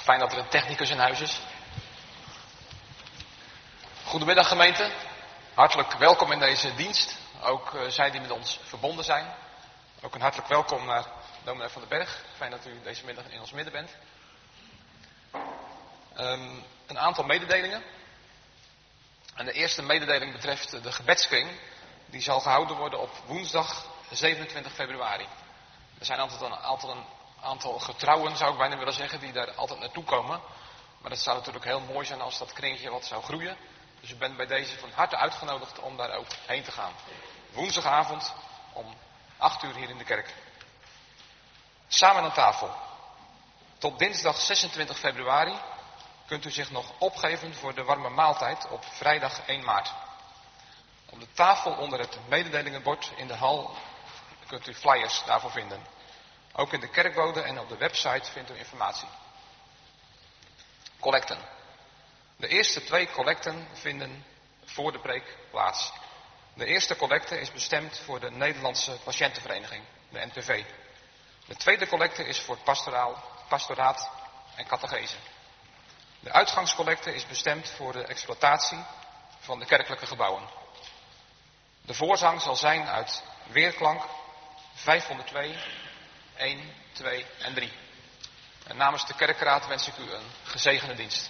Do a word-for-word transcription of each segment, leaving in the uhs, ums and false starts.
Toch fijn dat er een technicus in huis is. Goedemiddag gemeente. Hartelijk welkom in deze dienst. Ook uh, zij die met ons verbonden zijn. Ook een hartelijk welkom naar dominee Van den Berg. Fijn dat u deze middag in ons midden bent. Um, een aantal mededelingen. En de eerste mededeling betreft de gebedskring. Die zal gehouden worden op woensdag zevenentwintig februari. Er zijn altijd een, altijd een aantal getrouwen, zou ik bijna willen zeggen, die daar altijd naartoe komen. Maar het zou natuurlijk heel mooi zijn als dat kringetje wat zou groeien. Dus u bent bij deze van harte uitgenodigd om daar ook heen te gaan. Woensdagavond om acht uur hier in de kerk. Samen aan tafel. Tot dinsdag zesentwintig februari kunt u zich nog opgeven voor de warme maaltijd op vrijdag één maart. Op de tafel onder het mededelingenbord in de hal kunt u flyers daarvoor vinden. Ook in de kerkbode en op de website vindt u informatie. Collecten. De eerste twee collecten vinden voor de preek plaats. De eerste collecte is bestemd voor de Nederlandse Patiëntenvereniging, de N P V. De tweede collecte is voor pastoraal, pastoraat en catechese. De uitgangscollecte is bestemd voor de exploitatie van de kerkelijke gebouwen. De voorzang zal zijn uit weerklank vijfhonderdtwee, één, twee en drie. En namens de kerkraad wens ik u een gezegende dienst.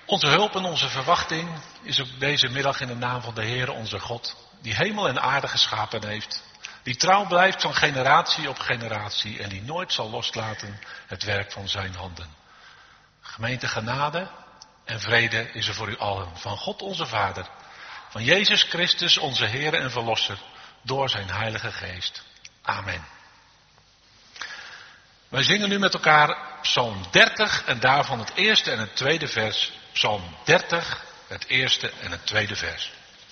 Onze hulp en onze verwachting is op deze middag in de naam van de Heer onze God, die hemel en aarde geschapen heeft, die trouw blijft van generatie op generatie en die nooit zal loslaten het werk van zijn handen. Gemeente, genade en vrede is er voor u allen, van God onze Vader, van Jezus Christus onze Heer en Verlosser, door zijn Heilige Geest. Amen. Wij zingen nu met elkaar Psalm dertig en daarvan het eerste en het tweede vers. Psalm dertig, het eerste en het tweede vers.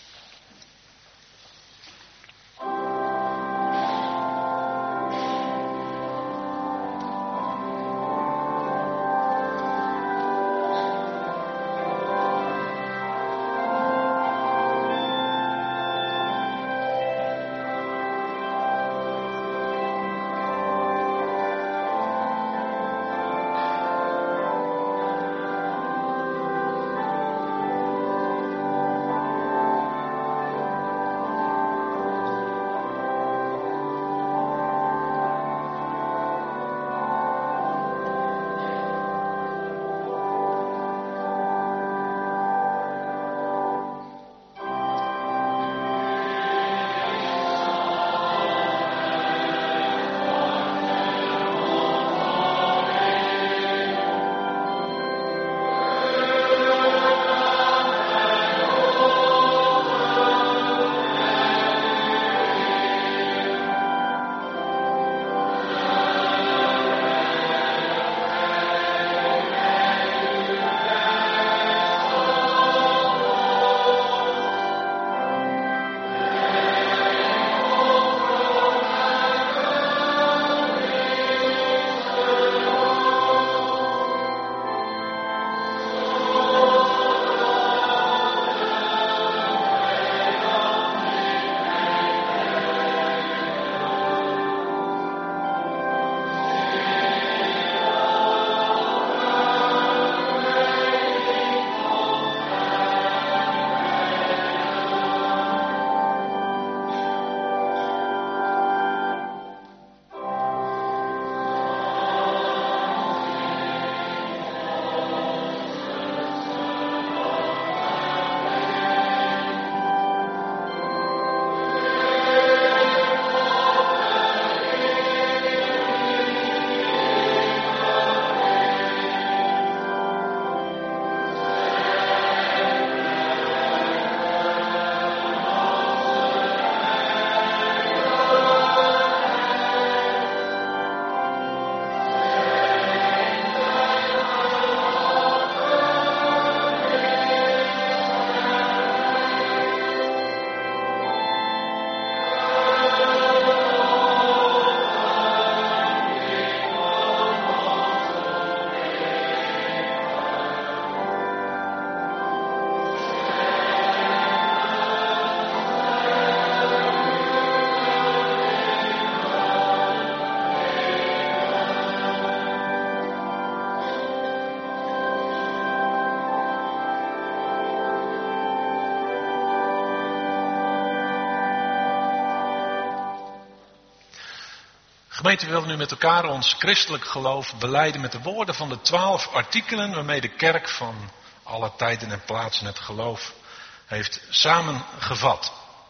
Gemeente, we willen nu met elkaar ons christelijk geloof belijden met de woorden van de twaalf artikelen waarmee de kerk van alle tijden en plaatsen het geloof heeft samengevat.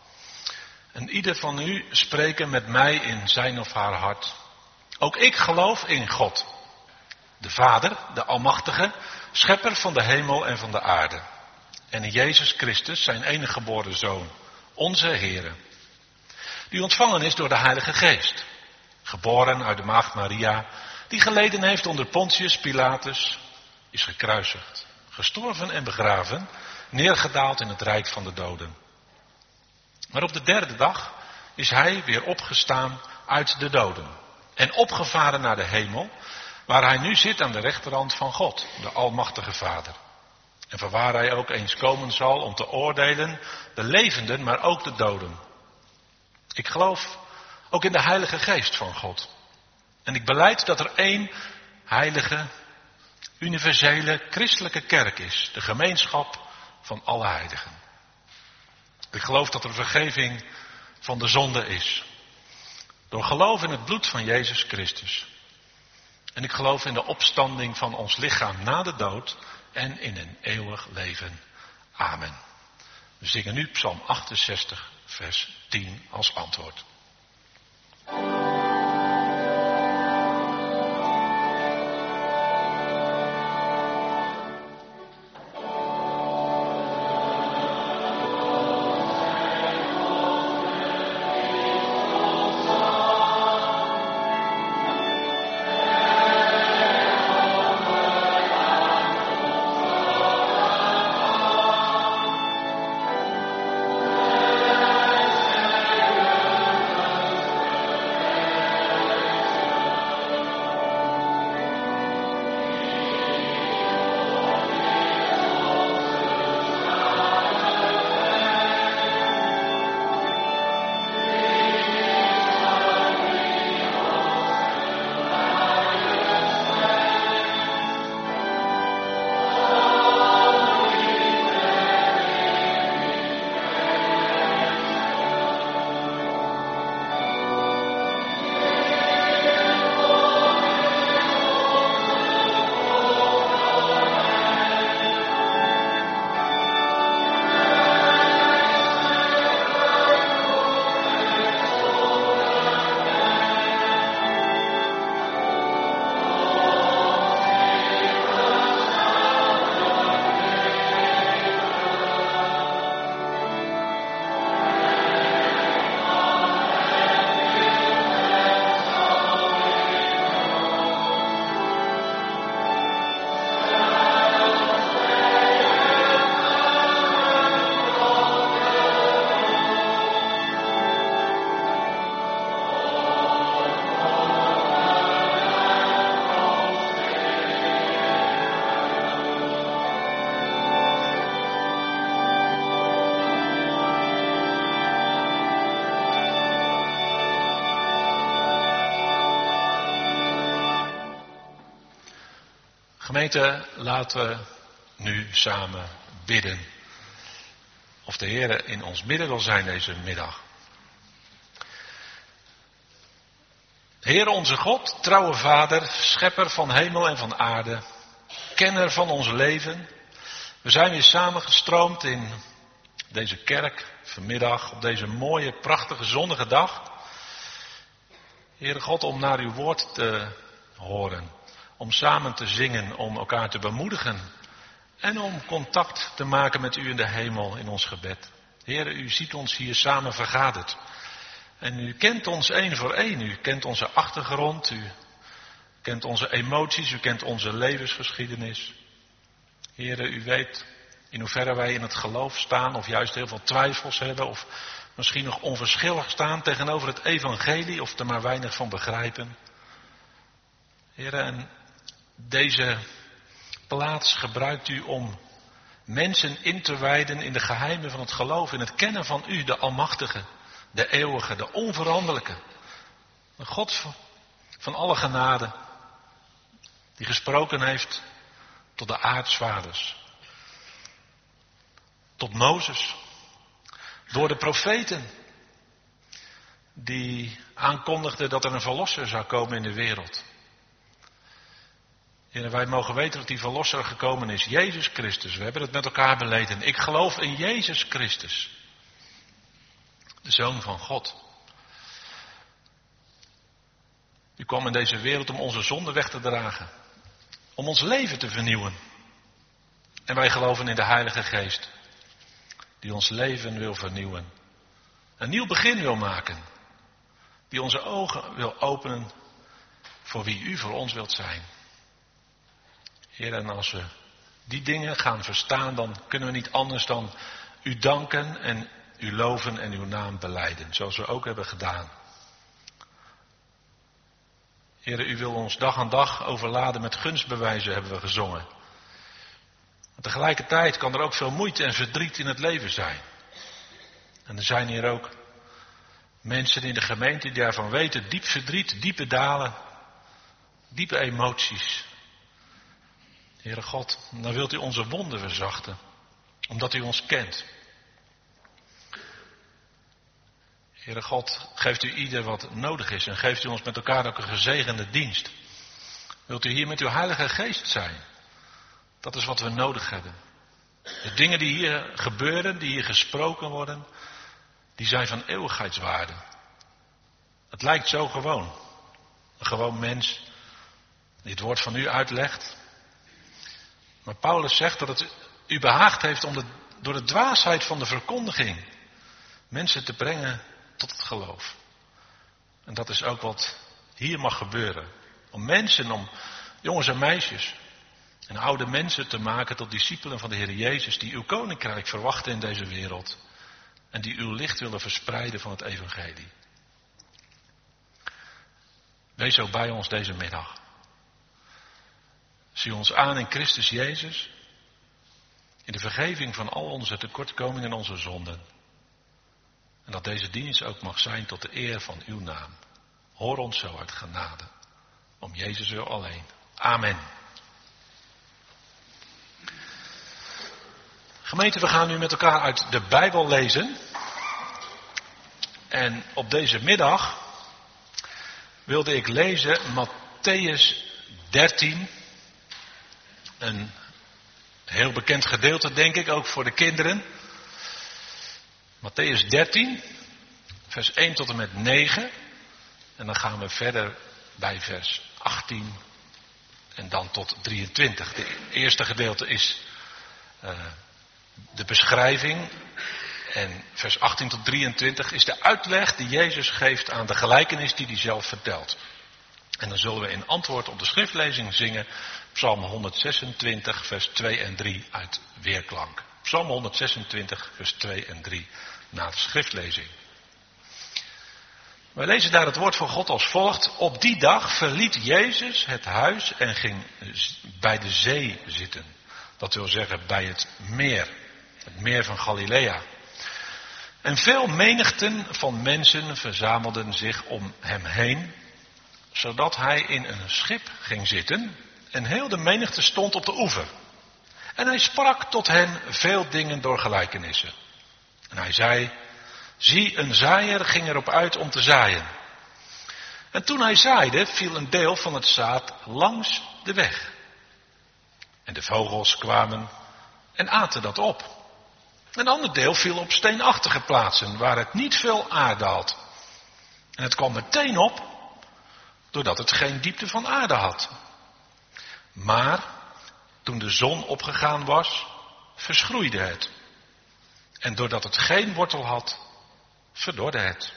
En ieder van u spreken met mij in zijn of haar hart. Ook ik geloof in God, de Vader, de Almachtige, schepper van de hemel en van de aarde. En in Jezus Christus, zijn enige geboren Zoon, onze Heere, die ontvangen is door de Heilige Geest. Geboren uit de maagd Maria, die geleden heeft onder Pontius Pilatus, is gekruisigd, gestorven en begraven, neergedaald in het rijk van de doden. Maar op de derde dag is hij weer opgestaan uit de doden en opgevaren naar de hemel, waar hij nu zit aan de rechterhand van God, de Almachtige Vader. En vanwaar hij ook eens komen zal om te oordelen de levenden, maar ook de doden. Ik geloof ook in de Heilige Geest van God. En ik belijd dat er één heilige, universele, christelijke kerk is. De gemeenschap van alle heiligen. Ik geloof dat er vergeving van de zonde is. Door geloof in het bloed van Jezus Christus. En ik geloof in de opstanding van ons lichaam na de dood en in een eeuwig leven. Amen. We zingen nu Psalm achtenzestig, vers tien als antwoord. Gemeente, laten we nu samen bidden. Of de Heer in ons midden wil zijn deze middag. Heer onze God, trouwe Vader, schepper van hemel en van aarde, kenner van ons leven. We zijn weer samengestroomd in deze kerk vanmiddag op deze mooie, prachtige, zonnige dag. Heere God, om naar uw woord te horen. Om samen te zingen, om elkaar te bemoedigen. En om contact te maken met u in de hemel in ons gebed. Heer, u ziet ons hier samen vergaderd. En u kent ons één voor één. U kent onze achtergrond. U kent onze emoties. U kent onze levensgeschiedenis. Heer, u weet in hoeverre wij in het geloof staan. Of juist heel veel twijfels hebben. Of misschien nog onverschillig staan tegenover het evangelie. Of er maar weinig van begrijpen. Heer, en deze plaats gebruikt u om mensen in te wijden in de geheimen van het geloof. In het kennen van u, de Almachtige, de Eeuwige, de Onveranderlijke. De God van alle genade. Die gesproken heeft tot de aartsvaders. Tot Mozes. Door de profeten. Die aankondigden dat er een verlosser zou komen in de wereld. En wij mogen weten dat die verlosser gekomen is. Jezus Christus. We hebben het met elkaar beleden. Ik geloof in Jezus Christus. De Zoon van God. U kwam in deze wereld om onze zonde weg te dragen. Om ons leven te vernieuwen. En wij geloven in de Heilige Geest. Die ons leven wil vernieuwen. Een nieuw begin wil maken. Die onze ogen wil openen voor wie u voor ons wilt zijn. Heer, en als we die dingen gaan verstaan, dan kunnen we niet anders dan u danken en u loven en uw naam belijden. Zoals we ook hebben gedaan. Heer, u wil ons dag aan dag overladen met gunstbewijzen, hebben we gezongen. Maar tegelijkertijd kan er ook veel moeite en verdriet in het leven zijn. En er zijn hier ook mensen in de gemeente die daarvan weten, diep verdriet, diepe dalen, diepe emoties. Heere God, dan wilt u onze wonden verzachten, omdat u ons kent. Heere God, geeft u ieder wat nodig is en geeft u ons met elkaar ook een gezegende dienst. Wilt u hier met uw Heilige Geest zijn? Dat is wat we nodig hebben. De dingen die hier gebeuren, die hier gesproken worden, die zijn van eeuwigheidswaarde. Het lijkt zo gewoon. Een gewoon mens die het woord van u uitlegt. Maar Paulus zegt dat het u behaagd heeft om de, door de dwaasheid van de verkondiging mensen te brengen tot het geloof. En dat is ook wat hier mag gebeuren. Om mensen, om jongens en meisjes en oude mensen te maken tot discipelen van de Heer Jezus, die uw koninkrijk verwachten in deze wereld en die uw licht willen verspreiden van het evangelie. Wees zo bij ons deze middag. Zie ons aan in Christus Jezus, in de vergeving van al onze tekortkomingen en onze zonden. En dat deze dienst ook mag zijn tot de eer van uw naam. Hoor ons zo uit genade. Om Jezus wil alleen. Amen. Gemeente, we gaan nu met elkaar uit de Bijbel lezen. En op deze middag wilde ik lezen Mattheüs dertien. Een heel bekend gedeelte, denk ik, ook voor de kinderen. Mattheüs dertien, vers één tot en met negen. En dan gaan we verder bij vers achttien en dan tot drieëntwintig. Het eerste gedeelte is uh, de beschrijving. En vers achttien tot drieëntwintig is de uitleg die Jezus geeft aan de gelijkenis die hij zelf vertelt. En dan zullen we in antwoord op de schriftlezing zingen Psalm honderdzesentwintig, vers twee en drie uit weerklank. Psalm honderdzesentwintig, vers twee en drie na de schriftlezing. Wij lezen daar het woord van God als volgt. Op die dag verliet Jezus het huis en ging bij de zee zitten. Dat wil zeggen bij het meer. Het meer van Galilea. En veel menigten van mensen verzamelden zich om hem heen, zodat hij in een schip ging zitten en heel de menigte stond op de oever. En hij sprak tot hen veel dingen door gelijkenissen. En hij zei, zie, een zaaier ging erop uit om te zaaien. En toen hij zaaide, viel een deel van het zaad langs de weg. En de vogels kwamen en aten dat op. Een ander deel viel op steenachtige plaatsen, waar het niet veel aarde had. En het kwam meteen op, doordat het geen diepte van aarde had. Maar toen de zon opgegaan was, verschroeide het. En doordat het geen wortel had, verdorde het.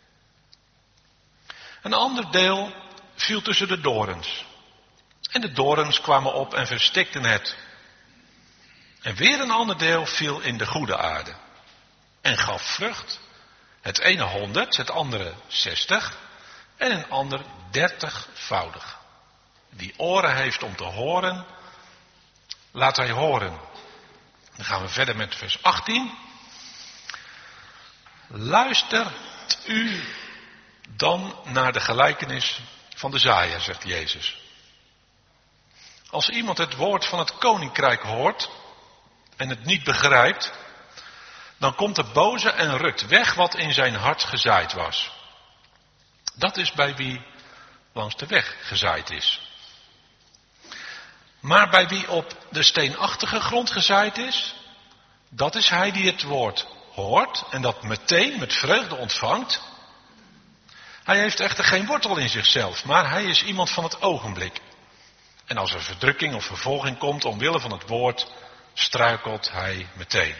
Een ander deel viel tussen de dorens. En de dorens kwamen op en verstikten het. En weer een ander deel viel in de goede aarde. En gaf vrucht. Het ene honderd, het andere zestig. En een ander dertigvoudig. Wie oren heeft om te horen, laat hij horen. Dan gaan we verder met vers achttien. Luistert u dan naar de gelijkenis van de zaaier, zegt Jezus. Als iemand het woord van het koninkrijk hoort en het niet begrijpt, dan komt de boze en rukt weg wat in zijn hart gezaaid was. Dat is bij wie langs de weg gezaaid is. Maar bij wie op de steenachtige grond gezaaid is, dat is hij die het woord hoort en dat meteen met vreugde ontvangt. Hij heeft echter geen wortel in zichzelf, maar hij is iemand van het ogenblik. En als er verdrukking of vervolging komt omwille van het woord, struikelt hij meteen.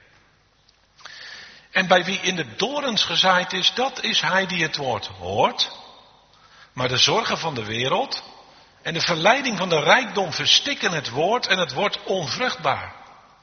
En bij wie in de dorens gezaaid is, dat is hij die het woord hoort. Maar de zorgen van de wereld en de verleiding van de rijkdom verstikken het woord en het wordt onvruchtbaar.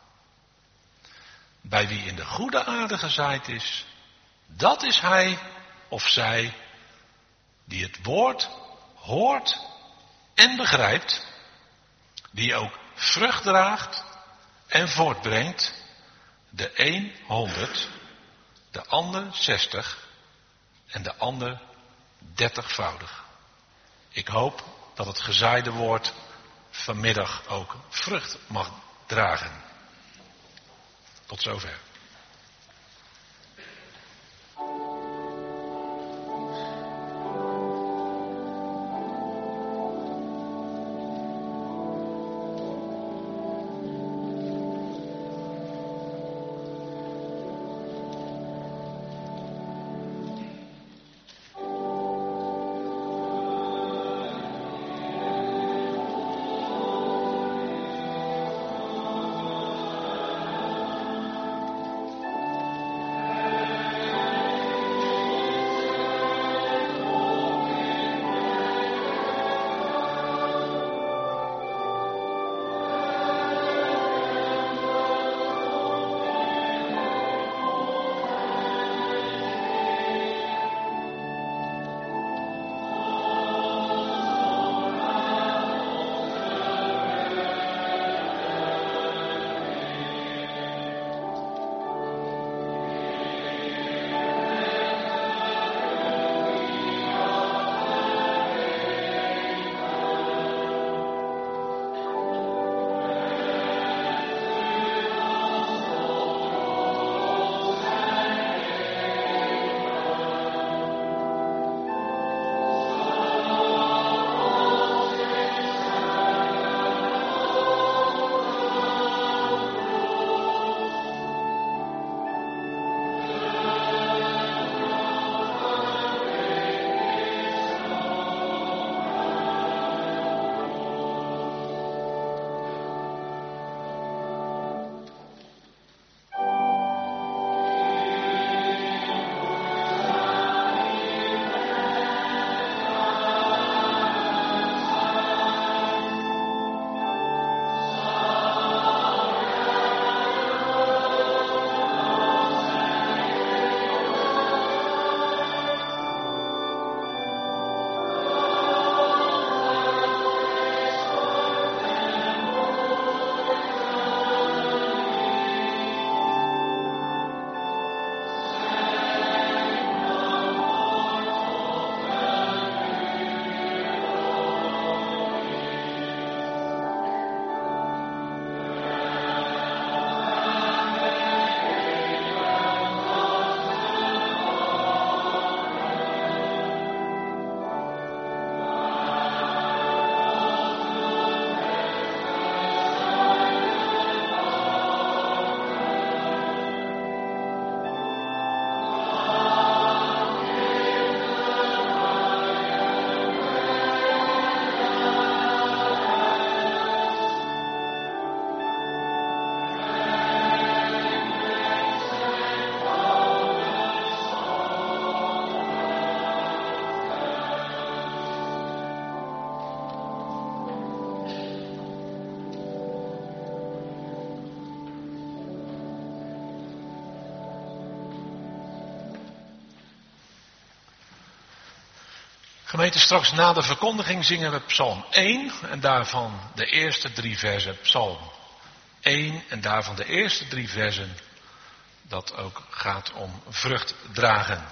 Bij wie in de goede aarde gezaaid is, dat is hij of zij die het woord hoort en begrijpt, die ook vrucht draagt en voortbrengt, de een honderd, de ander zestig en de ander dertigvoudig. Ik hoop dat het gezaaide woord vanmiddag ook vrucht mag dragen. Tot zover. Gemeente, straks na de verkondiging zingen we Psalm één en daarvan de eerste drie versen. Psalm één en daarvan de eerste drie versen. Dat ook gaat om vrucht dragen.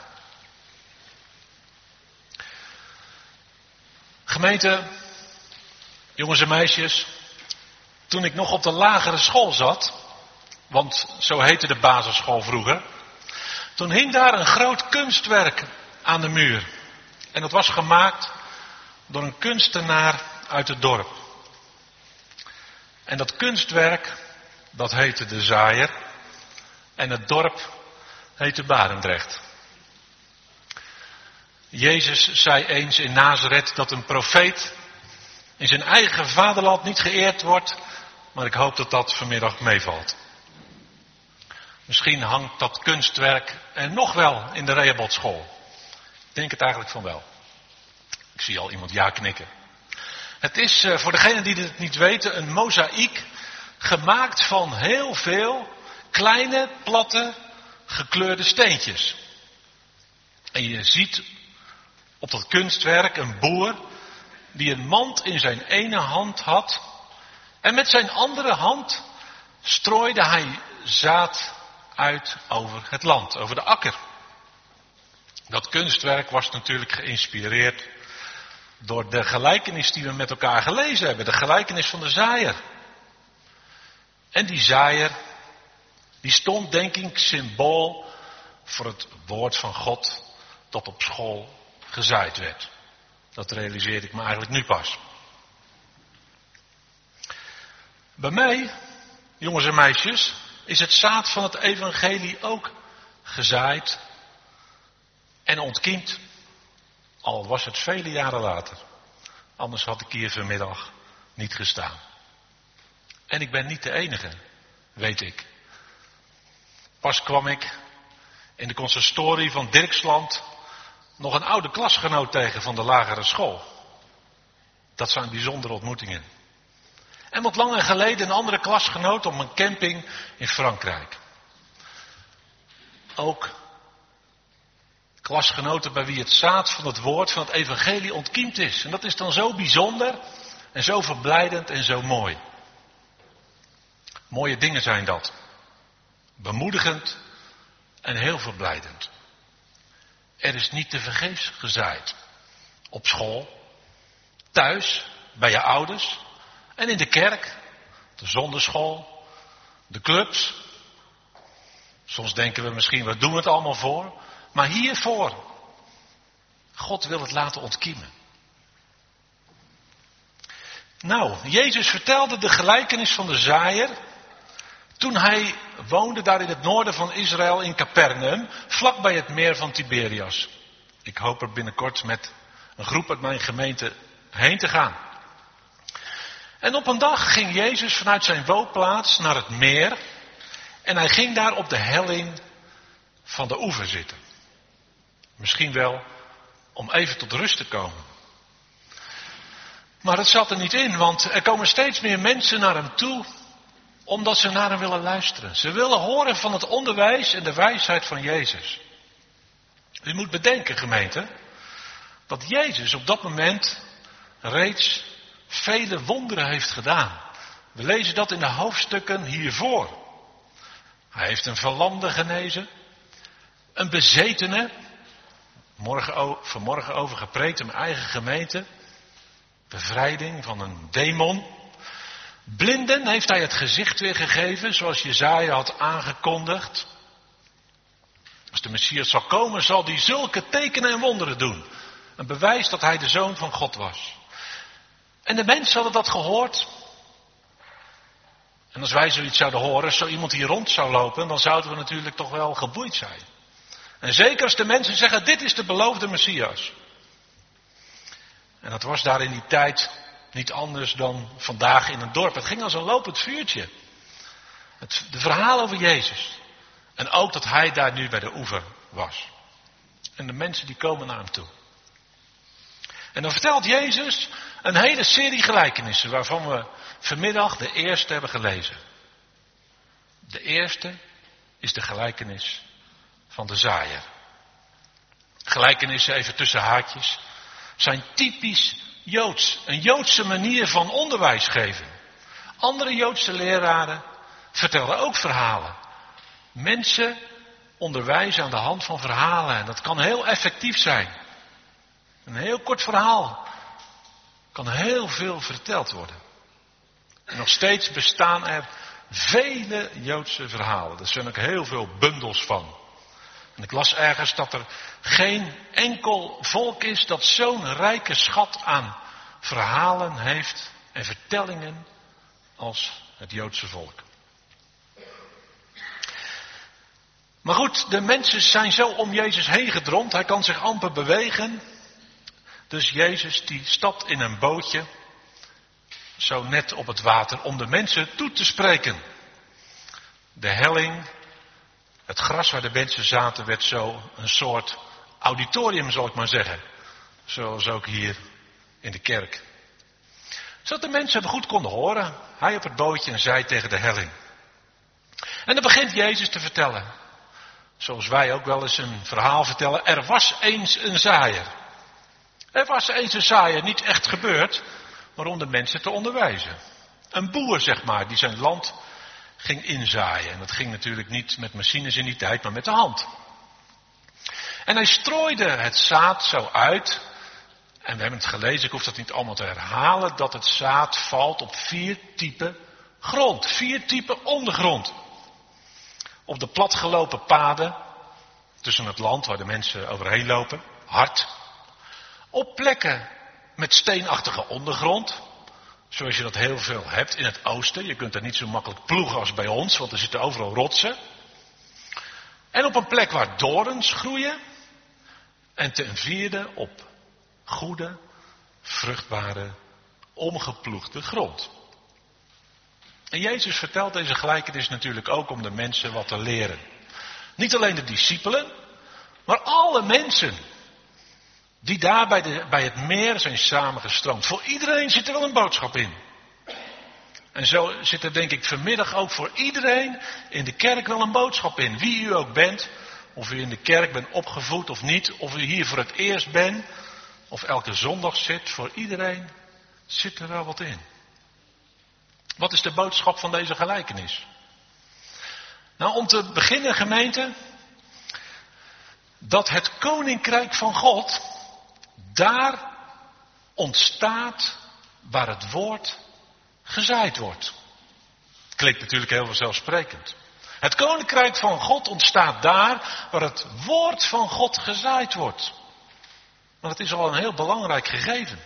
Gemeente, jongens en meisjes, toen ik nog op de lagere school zat, want zo heette de basisschool vroeger, toen hing daar een groot kunstwerk aan de muur. En dat was gemaakt door een kunstenaar uit het dorp. En dat kunstwerk, dat heette De Zaaier. En het dorp heette Barendrecht. Jezus zei eens in Nazareth dat een profeet in zijn eigen vaderland niet geëerd wordt. Maar ik hoop dat dat vanmiddag meevalt. Misschien hangt dat kunstwerk er nog wel in de Rehobotschool. Ik denk het eigenlijk van wel. Ik zie al iemand ja knikken. Het is uh, voor degenen die het niet weten een mozaïek gemaakt van heel veel kleine, platte, gekleurde steentjes. En je ziet op dat kunstwerk een boer die een mand in zijn ene hand had. En met zijn andere hand strooide hij zaad uit over het land, over de akker. Dat kunstwerk was natuurlijk geïnspireerd door de gelijkenis die we met elkaar gelezen hebben. De gelijkenis van de zaaier. En die zaaier, die stond denk ik symbool voor het woord van God dat op school gezaaid werd. Dat realiseerde ik me eigenlijk nu pas. Bij mij, jongens en meisjes, is het zaad van het evangelie ook gezaaid en ontkiemd. Al was het vele jaren later. Anders had ik hier vanmiddag niet gestaan. En ik ben niet de enige, weet ik. Pas kwam ik in de consistorie van Dirksland nog een oude klasgenoot tegen van de lagere school. Dat zijn bijzondere ontmoetingen. En wat langer geleden een andere klasgenoot op een camping in Frankrijk. Ook klasgenoten bij wie het zaad van het woord van het evangelie ontkiemd is. En dat is dan zo bijzonder en zo verblijdend en zo mooi. Mooie dingen zijn dat. Bemoedigend en heel verblijdend. Er is niet te vergeefs gezaaid. Op school, thuis, bij je ouders en in de kerk, de zonderschool, de clubs. Soms denken we misschien, wat doen we het allemaal voor? Maar hiervoor. God wil het laten ontkiemen. Nou, Jezus vertelde de gelijkenis van de zaaier toen hij woonde daar in het noorden van Israël in Capernaum, vlak bij het meer van Tiberias. Ik hoop er binnenkort met een groep uit mijn gemeente heen te gaan. En op een dag ging Jezus vanuit zijn woonplaats naar het meer en hij ging daar op de helling van de oever zitten. Misschien wel om even tot rust te komen. Maar het zat er niet in, want er komen steeds meer mensen naar hem toe omdat ze naar hem willen luisteren. Ze willen horen van het onderwijs en de wijsheid van Jezus. U moet bedenken, gemeente, dat Jezus op dat moment reeds vele wonderen heeft gedaan. We lezen dat in de hoofdstukken hiervoor. Hij heeft een verlamde genezen, een bezetene, morgen, vanmorgen over gepreekt in mijn eigen gemeente, bevrijding van een demon. Blinden heeft hij het gezicht weer gegeven, zoals Jesaja had aangekondigd. Als de Messias zal komen, zal hij zulke tekenen en wonderen doen. Een bewijs dat hij de Zoon van God was. En de mensen hadden dat gehoord. En als wij zoiets zouden horen, als zo iemand hier rond zou lopen, dan zouden we natuurlijk toch wel geboeid zijn. En zeker als de mensen zeggen, dit is de beloofde Messias. En dat was daar in die tijd niet anders dan vandaag in een dorp. Het ging als een lopend vuurtje. Het, de verhalen over Jezus. En ook dat hij daar nu bij de oever was. En de mensen die komen naar hem toe. En dan vertelt Jezus een hele serie gelijkenissen waarvan we vanmiddag de eerste hebben gelezen. De eerste is de gelijkenis van de zaaier. Gelijkenissen even tussen haakjes zijn typisch Joods. Een Joodse manier van onderwijs geven. Andere Joodse leraren vertelden ook verhalen. Mensen onderwijzen aan de hand van verhalen. En dat kan heel effectief zijn. Een heel kort verhaal kan heel veel verteld worden. En nog steeds bestaan er vele Joodse verhalen. Er zijn ook heel veel bundels van. En ik las ergens dat er geen enkel volk is dat zo'n rijke schat aan verhalen heeft en vertellingen als het Joodse volk. Maar goed, de mensen zijn zo om Jezus heen gedromd. Hij kan zich amper bewegen. Dus Jezus die stapt in een bootje, zo net op het water, om de mensen toe te spreken. De helling, het gras waar de mensen zaten, werd zo een soort auditorium, zal ik maar zeggen. Zoals ook hier in de kerk. Zodat de mensen hem goed konden horen. Hij op het bootje en zij tegen de helling. En dan begint Jezus te vertellen. Zoals wij ook wel eens een verhaal vertellen. Er was eens een zaaier. Er was eens een zaaier, niet echt gebeurd, maar om de mensen te onderwijzen. Een boer, zeg maar, die zijn land ging inzaaien. En dat ging natuurlijk niet met machines in die tijd, maar met de hand. En hij strooide het zaad zo uit. En we hebben het gelezen, ik hoef dat niet allemaal te herhalen, dat het zaad valt op vier typen grond. Vier typen ondergrond. Op de platgelopen paden, tussen het land waar de mensen overheen lopen, hard. Op plekken met steenachtige ondergrond, zoals je dat heel veel hebt in het oosten. Je kunt er niet zo makkelijk ploegen als bij ons, want er zitten overal rotsen. En op een plek waar dorens groeien. En ten vierde op goede, vruchtbare, omgeploegde grond. En Jezus vertelt deze gelijkenis natuurlijk ook om de mensen wat te leren. Niet alleen de discipelen, maar alle mensen die daar bij, de, bij het meer zijn samengestroomd. Voor iedereen zit er wel een boodschap in. En zo zit er denk ik vanmiddag ook voor iedereen in de kerk wel een boodschap in. Wie u ook bent, of u in de kerk bent opgevoed of niet, of u hier voor het eerst bent, of elke zondag zit, voor iedereen zit er wel wat in. Wat is de boodschap van deze gelijkenis? Nou, om te beginnen, gemeente, dat het koninkrijk van God daar ontstaat waar het woord gezaaid wordt. Klinkt natuurlijk heel vanzelfsprekend. Het koninkrijk van God ontstaat daar waar het woord van God gezaaid wordt. Maar het is al een heel belangrijk gegeven.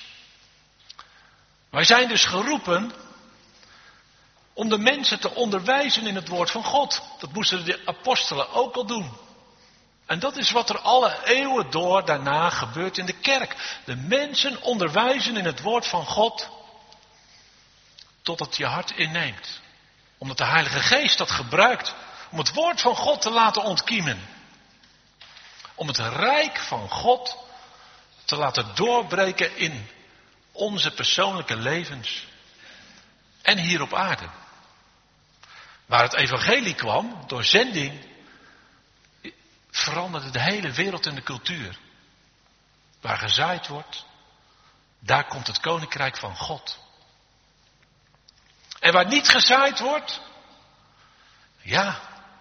Wij zijn dus geroepen om de mensen te onderwijzen in het woord van God. Dat moesten de apostelen ook al doen. En dat is wat er alle eeuwen door daarna gebeurt in de kerk. De mensen onderwijzen in het woord van God tot het je hart inneemt. Omdat de Heilige Geest dat gebruikt om het woord van God te laten ontkiemen. Om het rijk van God te laten doorbreken in onze persoonlijke levens. En hier op aarde. Waar het evangelie kwam, door zending, veranderde de hele wereld en de cultuur. Waar gezaaid wordt, daar komt het koninkrijk van God. En waar niet gezaaid wordt, ja,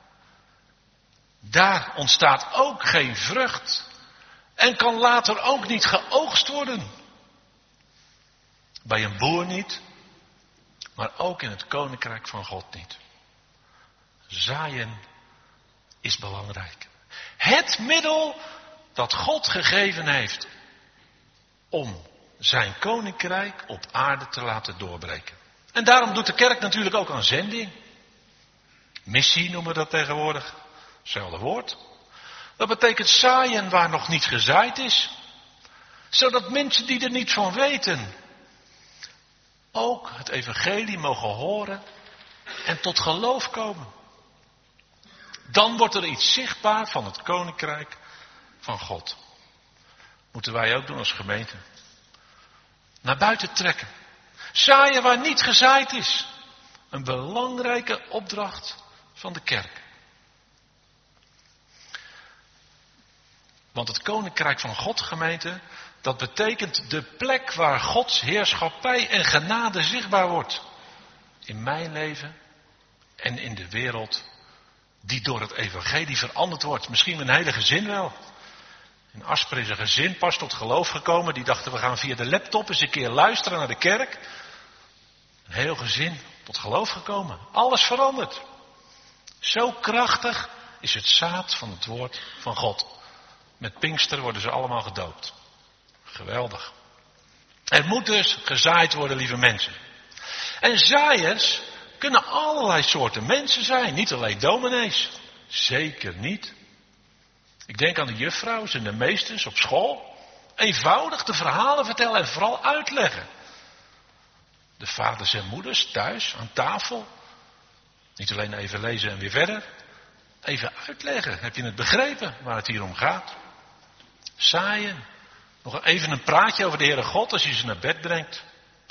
daar ontstaat ook geen vrucht. En kan later ook niet geoogst worden. Bij een boer niet, maar ook in het koninkrijk van God niet. Zaaien is belangrijk. Het middel dat God gegeven heeft om zijn koninkrijk op aarde te laten doorbreken. En daarom doet de kerk natuurlijk ook aan zending. Missie noemen we dat tegenwoordig. Hetzelfde woord. Dat betekent zaaien waar nog niet gezaaid is. Zodat mensen die er niet van weten ook het evangelie mogen horen en tot geloof komen. Dan wordt er iets zichtbaar van het koninkrijk van God. Moeten wij ook doen als gemeente. Naar buiten trekken. Zaaien waar niet gezaaid is. Een belangrijke opdracht van de kerk. Want het koninkrijk van God, gemeente, dat betekent de plek waar Gods heerschappij en genade zichtbaar wordt. In mijn leven en in de wereld die door het evangelie veranderd wordt. Misschien een hele gezin wel. In Asper is een gezin pas tot geloof gekomen. Die dachten, we gaan via de laptop eens een keer luisteren naar de kerk. Een heel gezin tot geloof gekomen. Alles veranderd. Zo krachtig is het zaad van het woord van God. Met Pinkster worden ze allemaal gedoopt. Geweldig. Er moet dus gezaaid worden, lieve mensen. En zaaiers kunnen allerlei soorten mensen zijn. Niet alleen dominees. Zeker niet. Ik denk aan de juffrouwen en de meesters op school. Eenvoudig de verhalen vertellen en vooral uitleggen. De vaders en moeders thuis aan tafel. Niet alleen even lezen en weer verder. Even uitleggen. Heb je het begrepen waar het hier om gaat? Zaaien. Nog even een praatje over de Heere God als je ze naar bed brengt.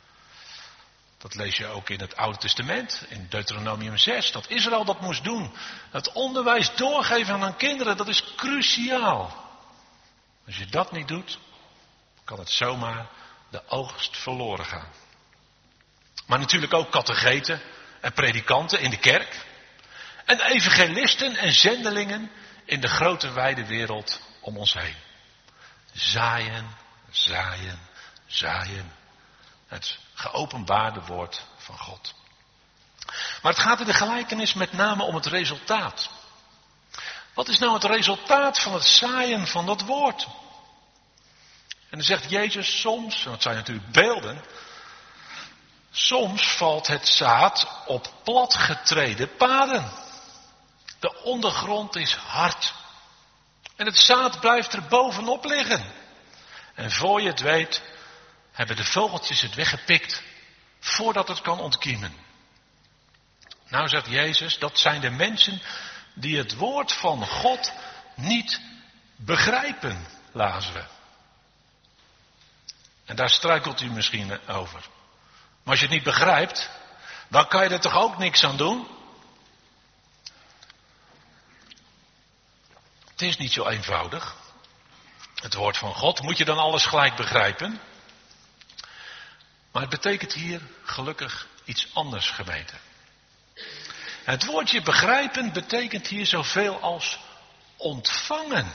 Dat lees je ook in het Oude Testament, in Deuteronomium zes, dat Israël dat moest doen. Het onderwijs doorgeven aan hun kinderen, dat is cruciaal. Als je dat niet doet, kan het zomaar de oogst verloren gaan. Maar natuurlijk ook katecheten en predikanten in de kerk. En evangelisten en zendelingen in de grote wijde wereld om ons heen. Zaaien, zaaien, zaaien. Het geopenbaarde woord van God. Maar het gaat in de gelijkenis met name om het resultaat. Wat is nou het resultaat van het zaaien van dat woord? En dan zegt Jezus soms, en dat zijn natuurlijk beelden. Soms valt het zaad op platgetreden paden. De ondergrond is hard. En het zaad blijft er bovenop liggen. En voor je het weet, hebben de vogeltjes het weggepikt, voordat het kan ontkiemen. Nou zegt Jezus, dat zijn de mensen die het woord van God niet begrijpen, lazen we. En daar struikelt u misschien over. Maar als je het niet begrijpt, dan kan je er toch ook niks aan doen? Het is niet zo eenvoudig. Het woord van God, moet je dan alles gelijk begrijpen? Maar het betekent hier gelukkig iets anders, gemeente. Het woordje begrijpen betekent hier zoveel als ontvangen.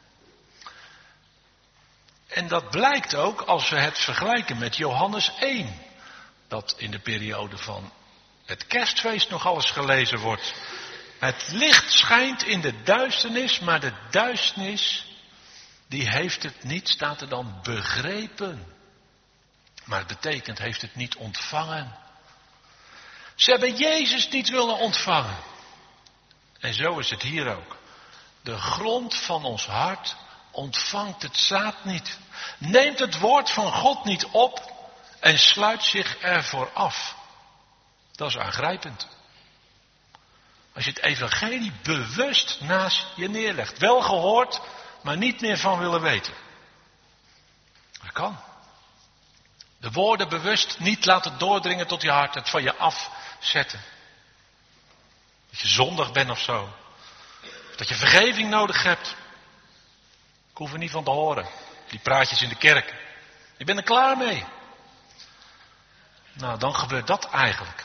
En dat blijkt ook als we het vergelijken met Johannes één. Dat in de periode van het kerstfeest nog alles gelezen wordt. Het licht schijnt in de duisternis, maar de duisternis, die heeft het niet, staat er dan, begrepen. Maar het betekent, heeft het niet ontvangen. Ze hebben Jezus niet willen ontvangen. En zo is het hier ook. De grond van ons hart ontvangt het zaad niet. Neemt het woord van God niet op en sluit zich ervoor af. Dat is aangrijpend. Als je het evangelie bewust naast je neerlegt. Wel gehoord, maar niet meer van willen weten. Dat kan. De woorden bewust niet laten doordringen tot je hart. Het van je afzetten. Dat je zondig bent of zo. Dat je vergeving nodig hebt. Ik hoef er niet van te horen. Die praatjes in de kerk. Je bent er klaar mee. Nou, dan gebeurt dat eigenlijk.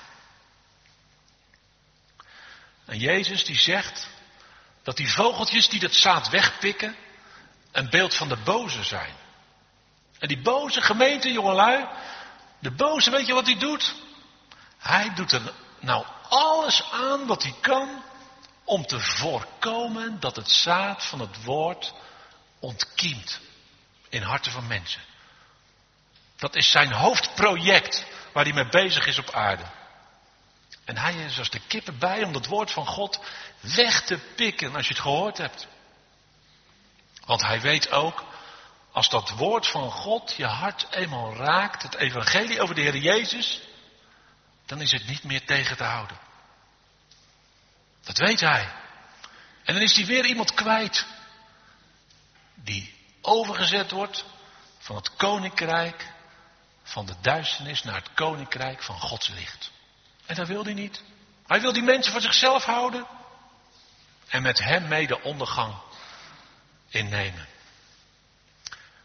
En Jezus die zegt dat die vogeltjes die dat zaad wegpikken een beeld van de boze zijn. En die boze gemeente, jongelui, de boze, weet je wat hij doet? Hij doet er nou alles aan wat hij kan om te voorkomen dat het zaad van het woord ontkiemt in harten van mensen. Dat is zijn hoofdproject waar hij mee bezig is op aarde. En hij is als de kippen bij om het woord van God weg te pikken als je het gehoord hebt. Want hij weet ook, als dat woord van God je hart eenmaal raakt, het evangelie over de Heer Jezus, dan is het niet meer tegen te houden. Dat weet hij. En dan is hij weer iemand kwijt die overgezet wordt van het koninkrijk van de duisternis naar het koninkrijk van Gods licht. En dat wil hij niet. Hij wil die mensen voor zichzelf houden en met hem mee de ondergang innemen.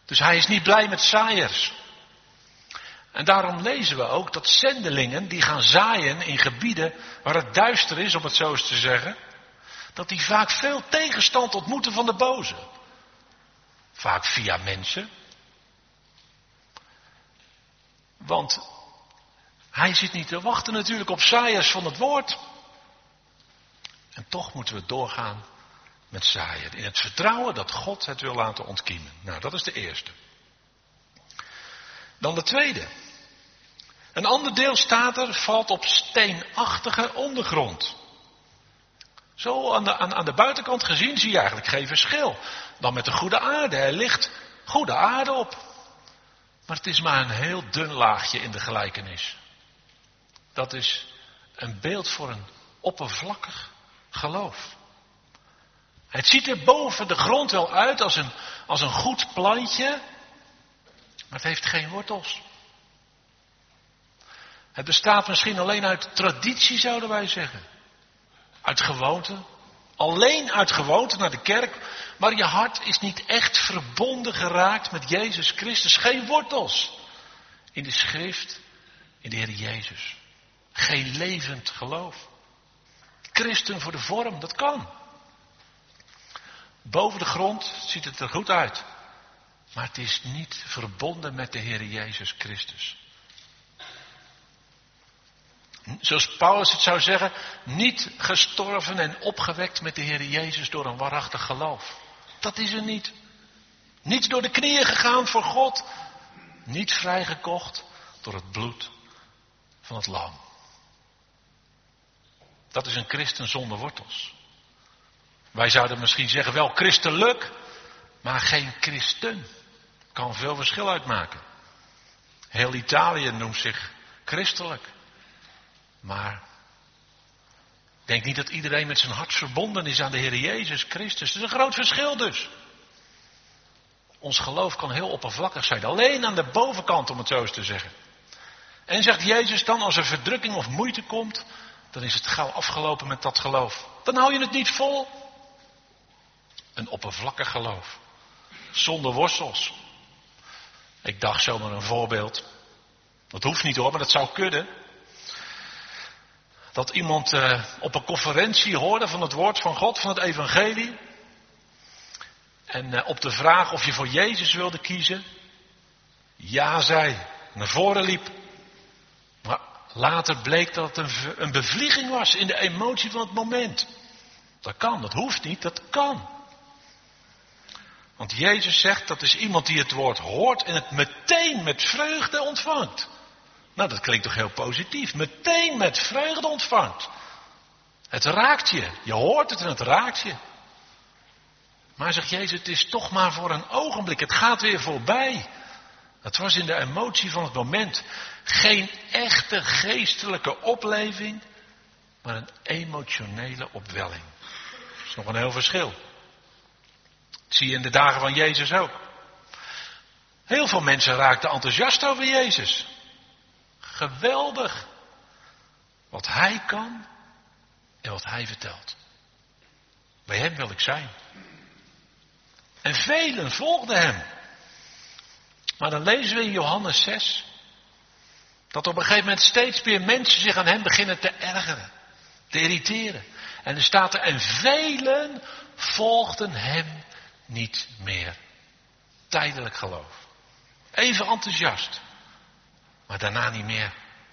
Dus hij is niet blij met zaaiers. En daarom lezen we ook dat zendelingen die gaan zaaien in gebieden waar het duister is, om het zo eens te zeggen, dat die vaak veel tegenstand ontmoeten van de boze. Vaak via mensen. Want hij zit niet te wachten natuurlijk op zaaiers van het woord. En toch moeten we doorgaan met zaaien. In het vertrouwen dat God het wil laten ontkiemen. Nou, dat is de eerste. Dan de tweede. Een ander deel staat er, valt op steenachtige ondergrond. Zo aan de, aan, aan de buitenkant gezien zie je eigenlijk geen verschil. Dan met de goede aarde. Er ligt goede aarde op. Maar het is maar een heel dun laagje in de gelijkenis. Dat is een beeld voor een oppervlakkig geloof. Het ziet er boven de grond wel uit als een, als een goed plantje, maar het heeft geen wortels. Het bestaat misschien alleen uit traditie, zouden wij zeggen. Uit gewoonte. Alleen uit gewoonte naar de kerk, maar je hart is niet echt verbonden geraakt met Jezus Christus. Geen wortels in de schrift, in de Heer Jezus. Geen levend geloof. Christen voor de vorm, dat kan. Boven de grond ziet het er goed uit. Maar het is niet verbonden met de Heer Jezus Christus. Zoals Paulus het zou zeggen, niet gestorven en opgewekt met de Heer Jezus door een waarachtig geloof. Dat is er niet. Niet door de knieën gegaan voor God. Niet vrijgekocht door het bloed van het lam. Dat is een christen zonder wortels. Wij zouden misschien zeggen wel christelijk, maar geen christen. Kan veel verschil uitmaken. Heel Italië noemt zich christelijk. Maar ik denk niet dat iedereen met zijn hart verbonden is aan de Heer Jezus Christus. Dat is een groot verschil dus. Ons geloof kan heel oppervlakkig zijn. Alleen aan de bovenkant, om het zo eens te zeggen. En zegt Jezus dan, als er verdrukking of moeite komt, dan is het gauw afgelopen met dat geloof. Dan hou je het niet vol. Een oppervlakkig geloof. Zonder wortels. Ik dacht zomaar een voorbeeld. Dat hoeft niet hoor, maar dat zou kunnen. Dat iemand uh, op een conferentie hoorde van het woord van God, van het evangelie. En uh, op de vraag of je voor Jezus wilde kiezen. Ja, zei. Naar voren liep. Maar later bleek dat het een, een bevlieging was in de emotie van het moment. Dat kan, dat hoeft niet, dat kan. Want Jezus zegt, dat is iemand die het woord hoort en het meteen met vreugde ontvangt. Nou, dat klinkt toch heel positief. Meteen met vreugde ontvangt. Het raakt je. Je hoort het en het raakt je. Maar zegt Jezus, het is toch maar voor een ogenblik. Het gaat weer voorbij. Het was in de emotie van het moment. Geen echte geestelijke opleving, maar een emotionele opwelling. Dat is nog een heel verschil. Dat zie je in de dagen van Jezus ook. Heel veel mensen raakten enthousiast over Jezus. Geweldig. Wat hij kan en wat hij vertelt. Bij hem wil ik zijn. En velen volgden hem. Maar dan lezen we in Johannes zes. Dat op een gegeven moment steeds meer mensen zich aan hem beginnen te ergeren. Te irriteren. En er staat er, en velen volgden hem niet meer. Tijdelijk geloof. Even enthousiast. Maar daarna niet meer.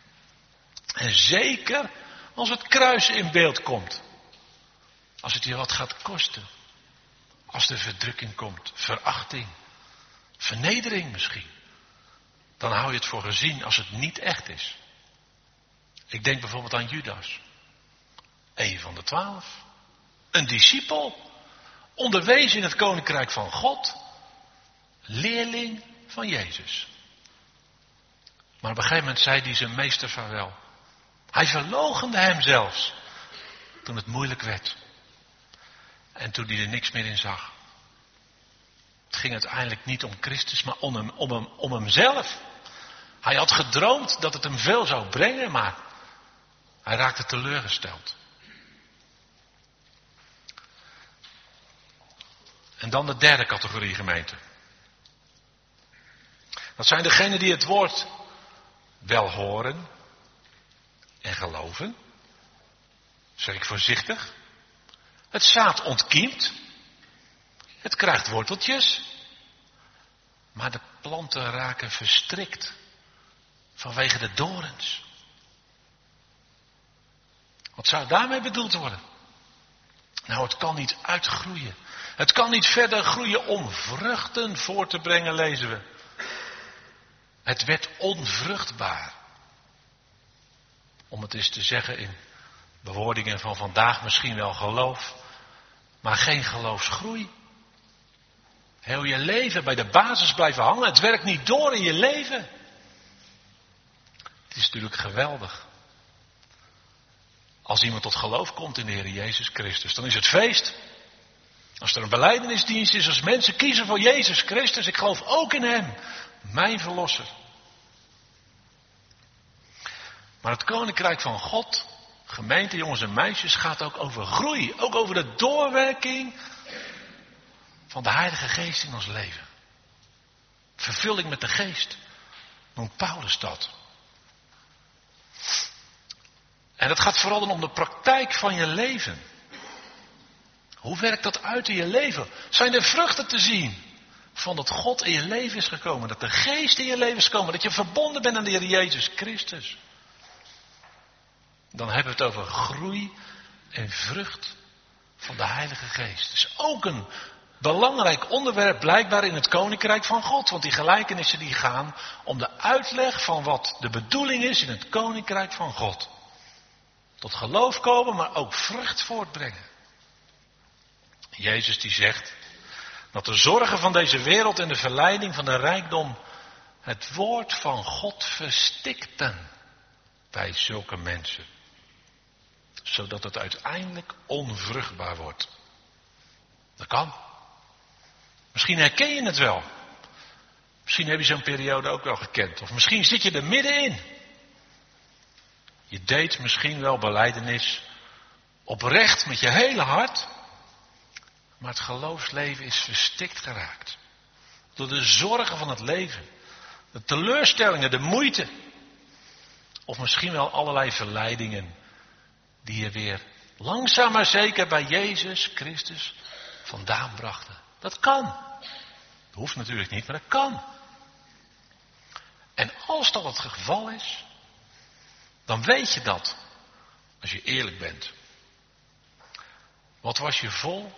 En zeker als het kruis in beeld komt. Als het je wat gaat kosten. Als de verdrukking komt. Verachting. Vernedering misschien. Dan hou je het voor gezien als het niet echt is. Ik denk bijvoorbeeld aan Judas. Een van de twaalf. Een discipel. Onderwezen in het koninkrijk van God. Leerling van Jezus. Maar op een gegeven moment zei hij zijn meester vaarwel. Hij verloochende hem zelfs. Toen het moeilijk werd. En toen hij er niks meer in zag. Het ging uiteindelijk niet om Christus, maar om, hem, om, hem, om hemzelf. Hij had gedroomd dat het hem veel zou brengen, maar hij raakte teleurgesteld. En dan de derde categorie gemeente. Dat zijn degenen die het woord wel horen en geloven. Zeg ik voorzichtig. Het zaad ontkiemt. Het krijgt worteltjes. Maar de planten raken verstrikt vanwege de dorens. Wat zou daarmee bedoeld worden? Nou, het kan niet uitgroeien. Het kan niet verder groeien om vruchten voor te brengen, lezen we. Het werd onvruchtbaar. Om het eens te zeggen in bewoordingen van vandaag, misschien wel geloof, maar geen geloofsgroei. Heel je leven bij de basis blijven hangen. Het werkt niet door in je leven. Het is natuurlijk geweldig. Als iemand tot geloof komt in de Heer Jezus Christus, dan is het feest. Als er een belijdenisdienst is, als mensen kiezen voor Jezus Christus, ik geloof ook in Hem, mijn verlosser. Maar het koninkrijk van God, gemeente, jongens en meisjes, gaat ook over groei. Ook over de doorwerking van de Heilige Geest in ons leven. Vervulling met de Geest, noemt Paulus dat. En het gaat vooral dan om de praktijk van je leven. Hoe werkt dat uit in je leven? Zijn er vruchten te zien van dat God in je leven is gekomen? Dat de Geest in je leven is gekomen? Dat je verbonden bent aan de Heer Jezus Christus? Dan hebben we het over groei en vrucht van de Heilige Geest. Het is ook een belangrijk onderwerp blijkbaar in het Koninkrijk van God. Want die gelijkenissen die gaan om de uitleg van wat de bedoeling is in het Koninkrijk van God. Tot geloof komen, maar ook vrucht voortbrengen. Jezus die zegt dat de zorgen van deze wereld en de verleiding van de rijkdom het woord van God verstikten bij zulke mensen. Zodat het uiteindelijk onvruchtbaar wordt. Dat kan. Misschien herken je het wel. Misschien heb je zo'n periode ook wel gekend. Of misschien zit je er middenin. Je deed misschien wel belijdenis oprecht met je hele hart. Maar het geloofsleven is verstikt geraakt. Door de zorgen van het leven. De teleurstellingen, de moeite. Of misschien wel allerlei verleidingen. Die je weer langzaam maar zeker bij Jezus Christus vandaan brachten. Dat kan. Dat hoeft natuurlijk niet, maar dat kan. En als dat het geval is, dan weet je dat. Als je eerlijk bent. Wat was je vol?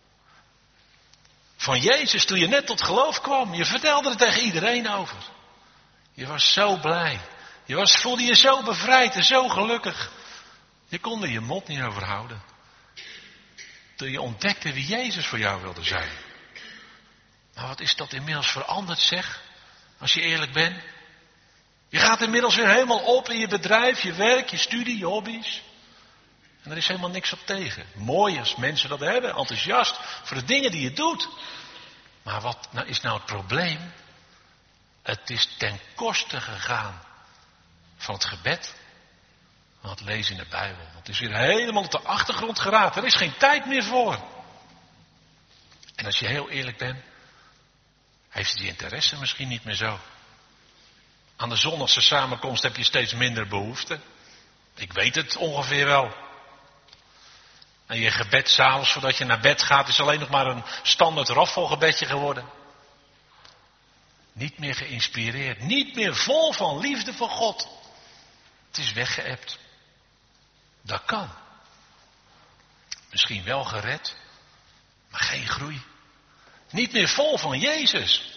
Van Jezus toen je net tot geloof kwam. Je vertelde er tegen iedereen over. Je was zo blij. Je was, voelde je zo bevrijd en zo gelukkig. Je kon er je mond niet over houden. Toen je ontdekte wie Jezus voor jou wilde zijn. Maar wat is dat inmiddels veranderd, zeg? Als je eerlijk bent. Je gaat inmiddels weer helemaal op in je bedrijf, je werk, je studie, je hobby's. En er is helemaal niks op tegen. Mooi als mensen dat hebben, enthousiast voor de dingen die je doet. Maar wat nou is nou het probleem? Het is ten koste gegaan van het gebed. Van het lezen in de Bijbel. Het is weer helemaal op de achtergrond geraakt. Er is geen tijd meer voor. En als je heel eerlijk bent, heeft die interesse misschien niet meer zo. Aan de zondagse samenkomst heb je steeds minder behoefte. Ik weet het ongeveer wel. En je gebed s'avonds voordat je naar bed gaat is alleen nog maar een standaard raffelgebedje geworden. Niet meer geïnspireerd. Niet meer vol van liefde voor God. Het is weggeëpt. Dat kan. Misschien wel gered, maar geen groei. Niet meer vol van Jezus.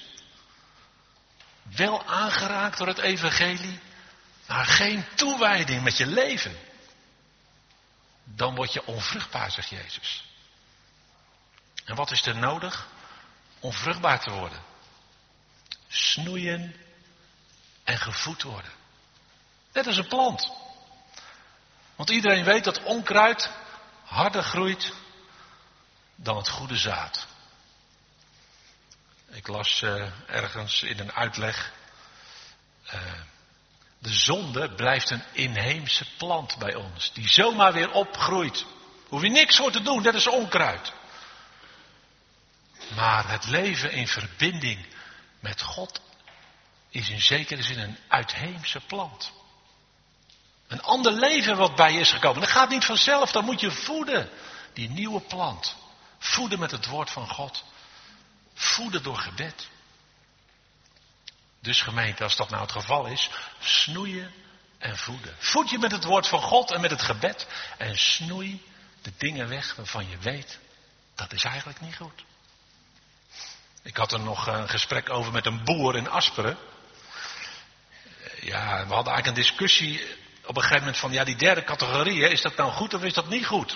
Wel aangeraakt door het evangelie, maar geen toewijding met je leven. Dan word je onvruchtbaar, zegt Jezus. En wat is er nodig? Onvruchtbaar te worden. Snoeien en gevoed worden. Net als een plant. Want iedereen weet dat onkruid harder groeit dan het goede zaad. Ik las uh, ergens in een uitleg. Uh, de zonde blijft een inheemse plant bij ons. Die zomaar weer opgroeit. Hoef je niks voor te doen, dat is onkruid. Maar het leven in verbinding met God is in zekere zin een uitheemse plant. Een ander leven wat bij je is gekomen. Dat gaat niet vanzelf, dan moet je voeden. Die nieuwe plant. Voeden met het woord van God. Voeden door gebed. Dus gemeente, als dat nou het geval is, snoeien en voeden. Voed je met het woord van God en met het gebed. En snoei de dingen weg waarvan je weet, dat is eigenlijk niet goed. Ik had er nog een gesprek over met een boer in Asperen. Ja, we hadden eigenlijk een discussie op een gegeven moment van, ja, die derde categorie, hè, is dat nou goed of is dat niet goed?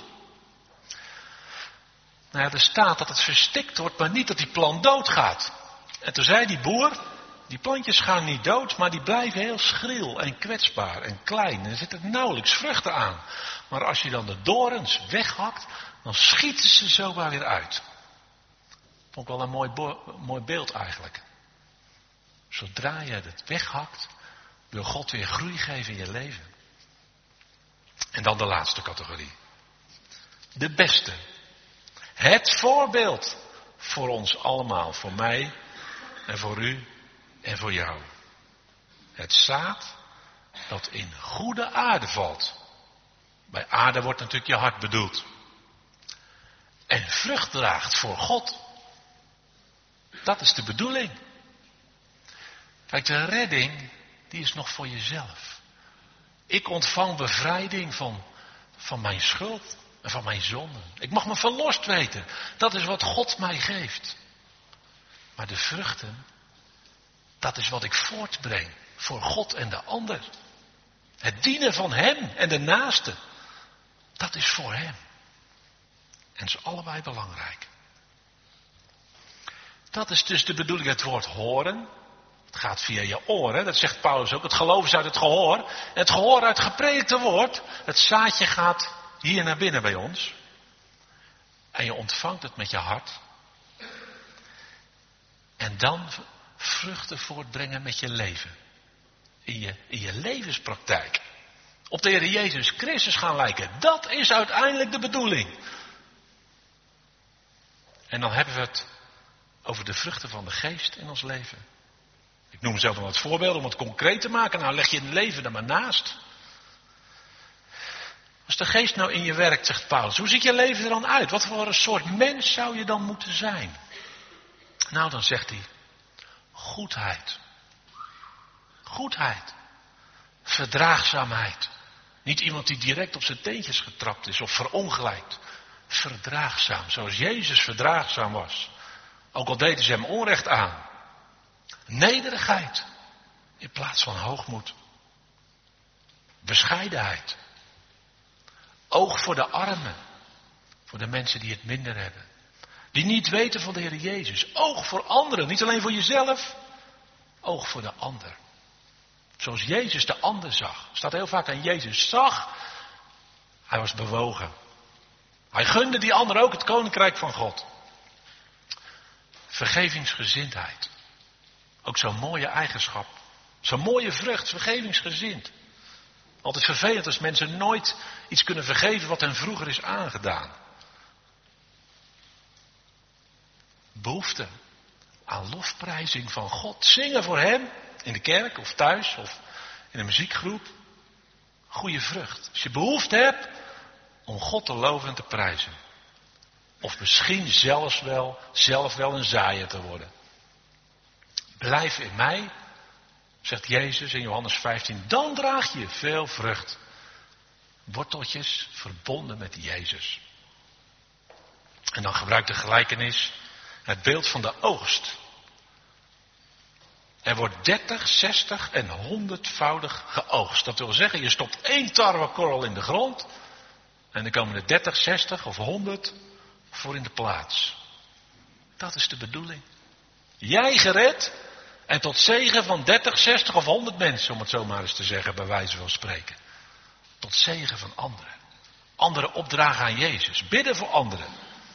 Nou ja, er staat dat het verstikt wordt, maar niet dat die plant doodgaat. En toen zei die boer, die plantjes gaan niet dood, maar die blijven heel schril en kwetsbaar en klein. En er zitten nauwelijks vruchten aan. Maar als je dan de dorens weghakt, dan schieten ze zomaar weer uit. Vond ik wel een mooi, bo- mooi beeld eigenlijk. Zodra je het weghakt, wil God weer groei geven in je leven. En dan de laatste categorie. De beste. Het voorbeeld voor ons allemaal. Voor mij en voor u en voor jou. Het zaad dat in goede aarde valt. Bij aarde wordt natuurlijk je hart bedoeld. En vrucht draagt voor God. Dat is de bedoeling. Kijk, de redding, die is nog voor jezelf. Ik ontvang bevrijding van, van mijn schuld en van mijn zonden. Ik mag me verlost weten. Dat is wat God mij geeft. Maar de vruchten, dat is wat ik voortbreng voor God en de ander. Het dienen van Hem en de naaste, dat is voor Hem. En dat is allebei belangrijk. Dat is dus de bedoeling, het woord horen. Het gaat via je oren, dat zegt Paulus ook. Het geloof is uit het gehoor. En het gehoor uit het geprediktste woord. Het zaadje gaat hier naar binnen bij ons. En je ontvangt het met je hart. En dan vruchten voortbrengen met je leven. In je, in je levenspraktijk. Op de Heer Jezus Christus gaan lijken. Dat is uiteindelijk de bedoeling. En dan hebben we het over de vruchten van de geest in ons leven. Ik noem zelf nog wat voorbeelden om het concreet te maken. Nou, leg je het leven er maar naast. Als de geest nou in je werkt, zegt Paulus, hoe ziet je leven er dan uit? Wat voor een soort mens zou je dan moeten zijn? Nou, dan zegt hij, goedheid. Goedheid. Verdraagzaamheid. Niet iemand die direct op zijn teentjes getrapt is of verongelijkt. Verdraagzaam, zoals Jezus verdraagzaam was. Ook al deden ze hem onrecht aan. Nederigheid in plaats van hoogmoed. Bescheidenheid. Oog voor de armen. Voor de mensen die het minder hebben. Die niet weten van de Heer Jezus. Oog voor anderen. Niet alleen voor jezelf. Oog voor de ander. Zoals Jezus de ander zag. Staat heel vaak aan Jezus zag. Hij was bewogen. Hij gunde die ander ook het koninkrijk van God. Vergevingsgezindheid. Ook zo'n mooie eigenschap. Zo'n mooie vrucht, vergevingsgezind. Altijd vervelend als mensen nooit iets kunnen vergeven wat hen vroeger is aangedaan. Behoefte aan lofprijzing van God. Zingen voor Hem in de kerk of thuis of in een muziekgroep. Goede vrucht. Als je behoefte hebt om God te loven en te prijzen. Of misschien zelfs wel, zelf wel een zaaier te worden. Blijf in mij, zegt Jezus in Johannes vijftien, dan draag je veel vrucht. Worteltjes verbonden met Jezus. En dan gebruikt de gelijkenis het beeld van de oogst. Er wordt dertig, zestig en honderdvoudig geoogst. Dat wil zeggen, je stopt één tarwekorrel in de grond. En dan komen er dertig, zestig of honderd voor in de plaats. Dat is de bedoeling. Jij gered en tot zegen van dertig, zestig of honderd mensen, om het zo maar eens te zeggen, bij wijze van spreken. Tot zegen van anderen. Anderen opdragen aan Jezus. Bidden voor anderen.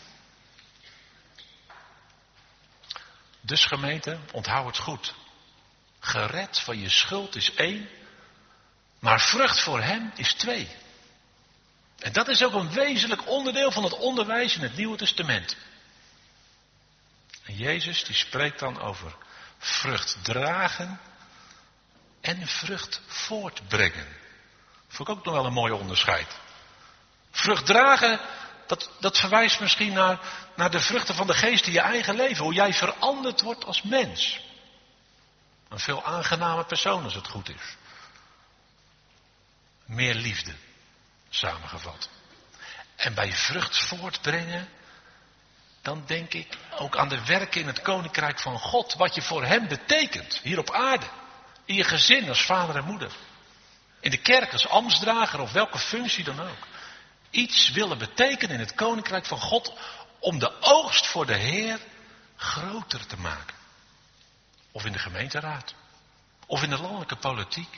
Dus gemeente, onthoud het goed. Gered van je schuld is één, maar vrucht voor Hem is twee. En dat is ook een wezenlijk onderdeel van het onderwijs in het Nieuwe Testament. En Jezus die spreekt dan over vrucht dragen en vrucht voortbrengen. Vond ik ook nog wel een mooi onderscheid. Vrucht dragen, dat, dat verwijst misschien naar, naar de vruchten van de geest in je eigen leven. Hoe jij veranderd wordt als mens. Een veel aangename persoon als het goed is. Meer liefde, samengevat. En bij vrucht voortbrengen, dan denk ik ook aan de werken in het koninkrijk van God. Wat je voor hem betekent, hier op aarde. In je gezin als vader en moeder. In de kerk als ambtsdrager of welke functie dan ook. Iets willen betekenen in het koninkrijk van God om de oogst voor de Heer groter te maken. Of in de gemeenteraad. Of in de landelijke politiek.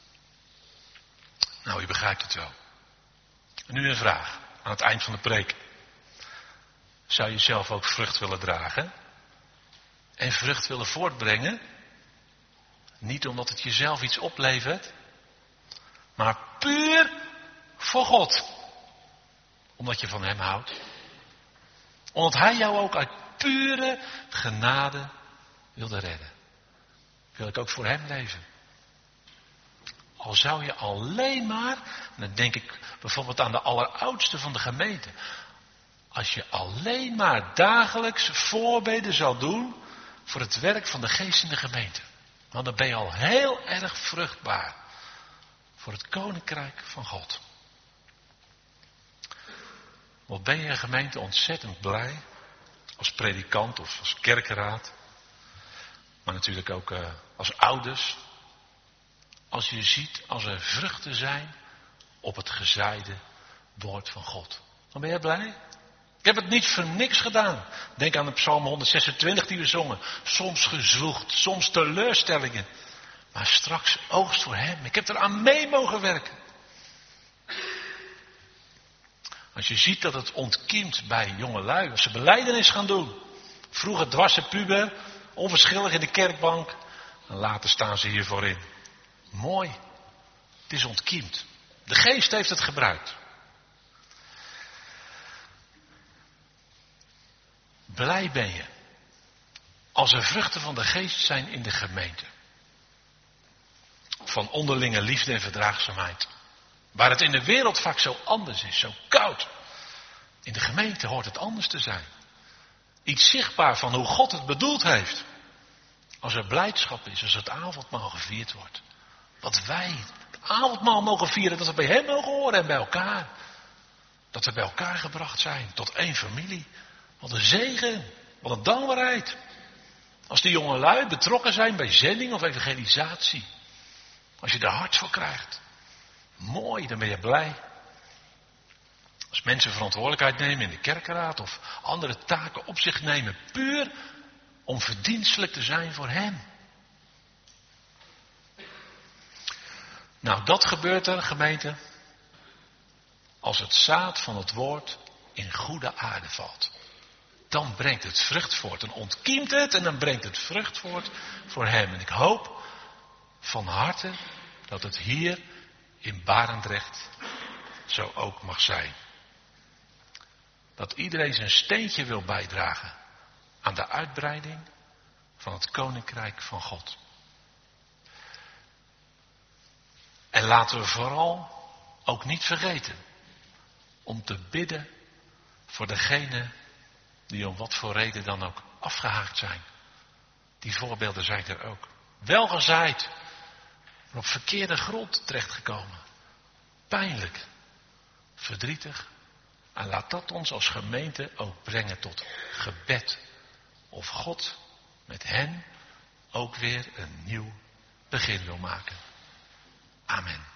Nou, u begrijpt het wel. En nu een vraag aan het eind van de preek. Zou je zelf ook vrucht willen dragen? En vrucht willen voortbrengen? Niet omdat het jezelf iets oplevert. Maar puur voor God. Omdat je van hem houdt. Omdat hij jou ook uit pure genade wilde redden. Wil ik ook voor hem leven. Al zou je alleen maar, en dan denk ik bijvoorbeeld aan de alleroudste van de gemeente. Als je alleen maar dagelijks voorbeden zou doen voor het werk van de geest in de gemeente. Want dan ben je al heel erg vruchtbaar voor het koninkrijk van God. Wat ben je, gemeente, ontzettend blij als predikant of als kerkenraad. Maar natuurlijk ook uh, als ouders. Als je ziet, als er vruchten zijn op het gezaaide woord van God. Dan ben je blij. Ik heb het niet voor niks gedaan. Denk aan de Psalm honderdzesentwintig die we zongen. Soms gezwoegd, soms teleurstellingen. Maar straks oogst voor hem. Ik heb er aan mee mogen werken. Als je ziet dat het ontkiemt bij jongelui. Als ze belijdenis gaan doen. Vroeger dwarse puber. Onverschillig in de kerkbank. En later staan ze hiervoor in. Mooi. Het is ontkiemd. De geest heeft het gebruikt. Blij ben je. Als er vruchten van de geest zijn in de gemeente. Van onderlinge liefde en verdraagzaamheid. Waar het in de wereld vaak zo anders is, zo koud. In de gemeente hoort het anders te zijn. Iets zichtbaar van hoe God het bedoeld heeft. Als er blijdschap is, als het avondmaal gevierd wordt. Dat wij het avondmaal mogen vieren, dat we bij hem mogen horen en bij elkaar. Dat we bij elkaar gebracht zijn, tot één familie. Wat een zegen, wat een dankbaarheid. Als de jongelui betrokken zijn bij zending of evangelisatie. Als je er hart voor krijgt. Mooi, dan ben je blij. Als mensen verantwoordelijkheid nemen in de kerkenraad of andere taken op zich nemen. Puur om verdienstelijk te zijn voor hem. Nou, dat gebeurt er, gemeente, als het zaad van het woord in goede aarde valt. Dan brengt het vrucht voort. Dan ontkiemt het en dan brengt het vrucht voort voor hem. En ik hoop van harte dat het hier in Barendrecht zo ook mag zijn. Dat iedereen zijn steentje wil bijdragen aan de uitbreiding van het koninkrijk van God. En laten we vooral ook niet vergeten om te bidden voor degenen die om wat voor reden dan ook afgehaakt zijn. Die voorbeelden zijn er ook. Wel gezaaid, maar op verkeerde grond terechtgekomen. Pijnlijk, verdrietig. En laat dat ons als gemeente ook brengen tot gebed. Of God met hen ook weer een nieuw begin wil maken. Amen.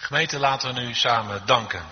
Gemeente, laten we nu samen danken.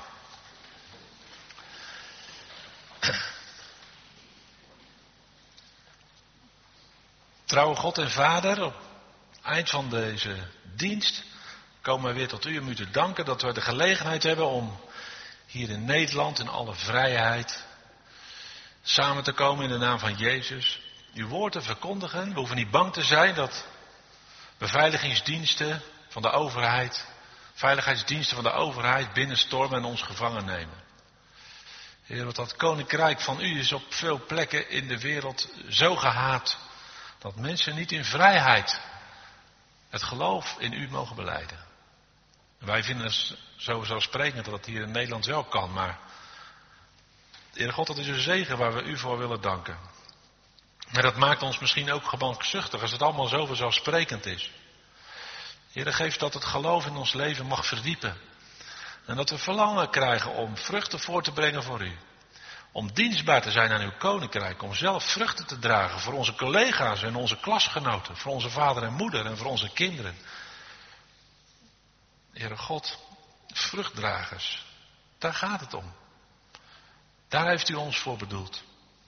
Trouwe God en Vader, op het eind van deze dienst komen we weer tot u om u te danken dat we de gelegenheid hebben om hier in Nederland in alle vrijheid samen te komen in de naam van Jezus. Uw woord te verkondigen. We hoeven niet bang te zijn dat beveiligingsdiensten van de overheid, veiligheidsdiensten van de overheid binnenstormen en ons gevangen nemen. Heer, want dat koninkrijk van u is op veel plekken in de wereld zo gehaat dat mensen niet in vrijheid het geloof in u mogen belijden. Wij vinden het zo vanzelfsprekend dat het hier in Nederland wel kan, maar Heer God, dat is een zegen waar we u voor willen danken. Maar dat maakt ons misschien ook gebankzuchtig als het allemaal zo vanzelfsprekend is. Heer, geef dat het geloof in ons leven mag verdiepen. En dat we verlangen krijgen om vruchten voor te brengen voor u. Om dienstbaar te zijn aan uw koninkrijk. Om zelf vruchten te dragen voor onze collega's en onze klasgenoten. Voor onze vader en moeder en voor onze kinderen. Heere God, vruchtdragers. Daar gaat het om. Daar heeft u ons voor bedoeld.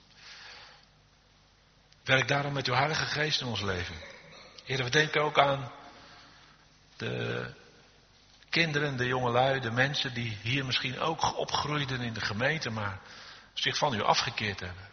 Werk daarom met uw Heilige Geest in ons leven. Heer, we denken ook aan de kinderen, de jongelui, de mensen die hier misschien ook opgroeiden in de gemeente, maar zich van u afgekeerd hebben.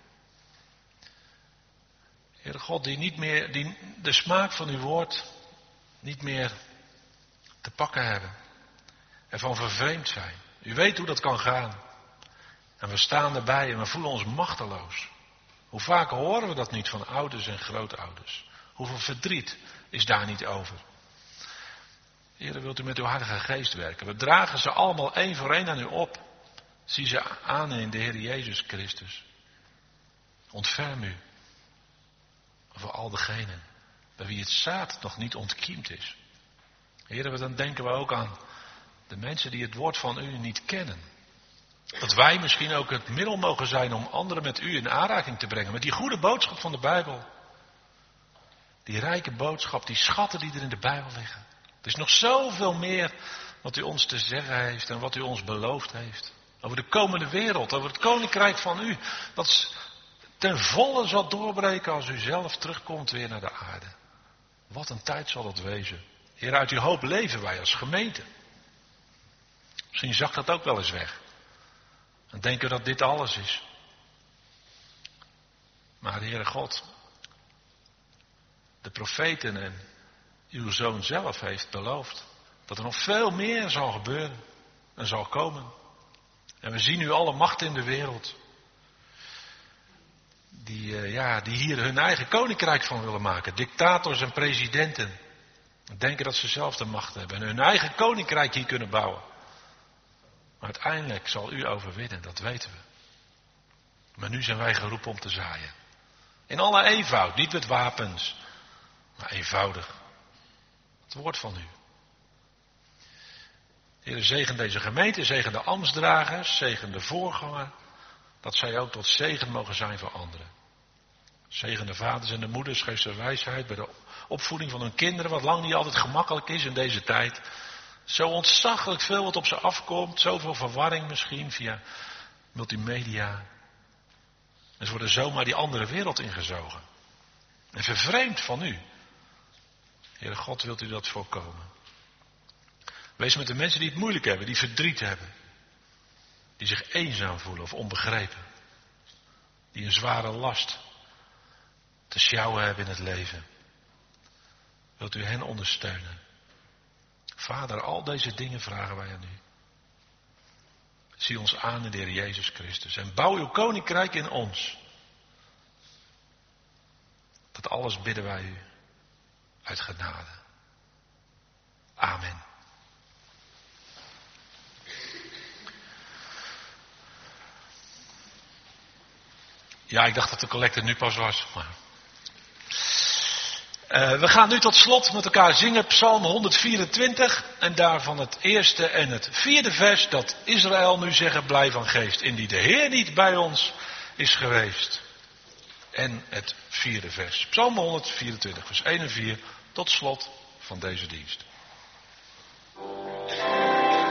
Heere God, die niet meer, die de smaak van uw woord niet meer te pakken hebben. Ervan vervreemd zijn. U weet hoe dat kan gaan. En we staan erbij en we voelen ons machteloos. Hoe vaak horen we dat niet van ouders en grootouders? Hoeveel verdriet is daar niet over? Heer, wilt u met uw Heilige Geest werken? We dragen ze allemaal één voor één aan u op. Zie ze aan in de Heer Jezus Christus. Ontferm u over al degenen bij wie het zaad nog niet ontkiemd is. Heer, dan denken we ook aan de mensen die het woord van u niet kennen. Dat wij misschien ook het middel mogen zijn om anderen met u in aanraking te brengen. Met die goede boodschap van de Bijbel. Die rijke boodschap, die schatten die er in de Bijbel liggen. Er is nog zoveel meer wat u ons te zeggen heeft en wat u ons beloofd heeft. Over de komende wereld, over het koninkrijk van u. Dat ten volle zal doorbreken als u zelf terugkomt weer naar de aarde. Wat een tijd zal dat wezen. Heer, uit uw hoop leven wij als gemeente. Misschien zakt dat ook wel eens weg. En denken dat dit alles is. Maar Heere God, de profeten en uw Zoon zelf heeft beloofd dat er nog veel meer zal gebeuren en zal komen. En we zien nu alle machten in de wereld die, uh, ja, die hier hun eigen koninkrijk van willen maken. Dictators en presidenten denken dat ze zelf de macht hebben en hun eigen koninkrijk hier kunnen bouwen. Maar uiteindelijk zal u overwinnen, dat weten we. Maar nu zijn wij geroepen om te zaaien. In alle eenvoud, niet met wapens, maar eenvoudig. Het woord van u. Heer, zegen deze gemeente, zegen de ambtsdragers, zegen de voorganger. Dat zij ook tot zegen mogen zijn voor anderen. Zegen de vaders en de moeders, geef ze wijsheid bij de opvoeding van hun kinderen, wat lang niet altijd gemakkelijk is in deze tijd. Zo ontzaglijk veel wat op ze afkomt, zoveel verwarring misschien via multimedia. En ze worden zomaar die andere wereld ingezogen. En vervreemd van u. Heere God, wilt u dat voorkomen? Wees met de mensen die het moeilijk hebben, die verdriet hebben. Die zich eenzaam voelen of onbegrepen. Die een zware last te sjouwen hebben in het leven. Wilt u hen ondersteunen? Vader, al deze dingen vragen wij aan u. Zie ons aan in de Heer Jezus Christus. En bouw uw koninkrijk in ons. Dat alles bidden wij u uit genade. Amen. Ja, ik dacht dat de collecte nu pas was. Maar... Uh, we gaan nu tot slot met elkaar zingen Psalm honderdvierentwintig. En daarvan het eerste en het vierde vers dat Israël nu zeggen blij van geest. Indien de Heer niet bij ons is geweest. En het vierde vers. Psalm honderdvierentwintig vers één en vier tot slot van deze dienst.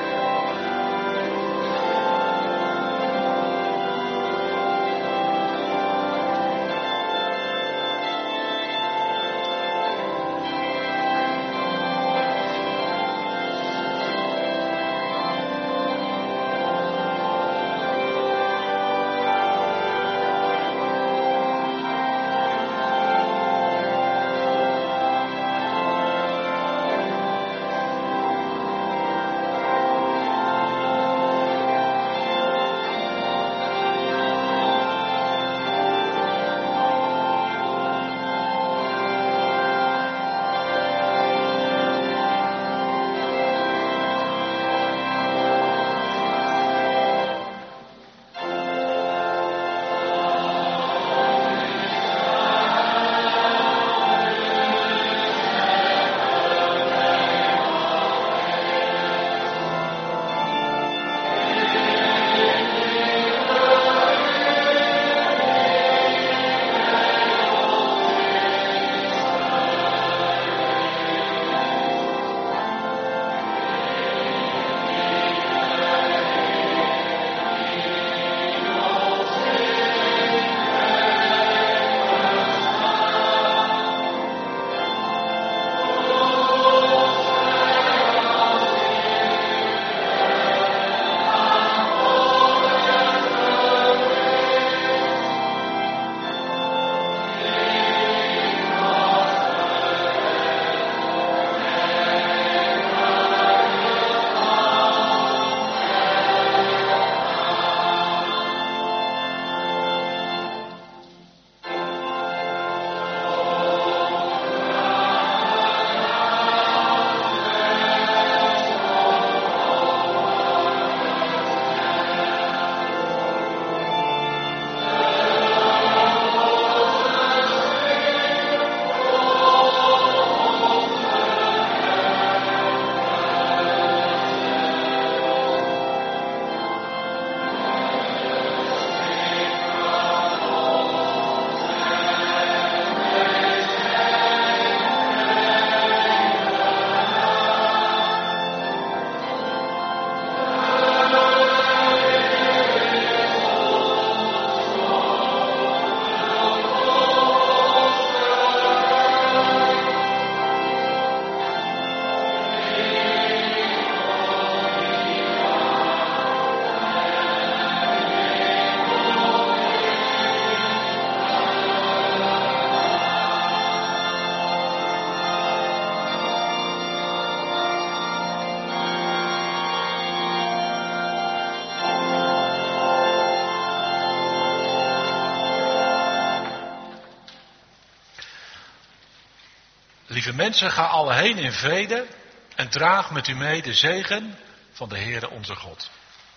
Lieve mensen, ga alle heen in vrede en draag met u mee de zegen van de Heere onze God.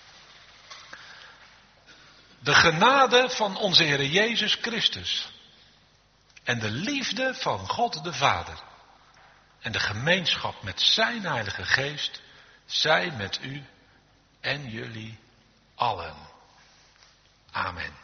De genade van onze Heere Jezus Christus en de liefde van God de Vader en de gemeenschap met zijn Heilige Geest zij met u en jullie allen. Amen.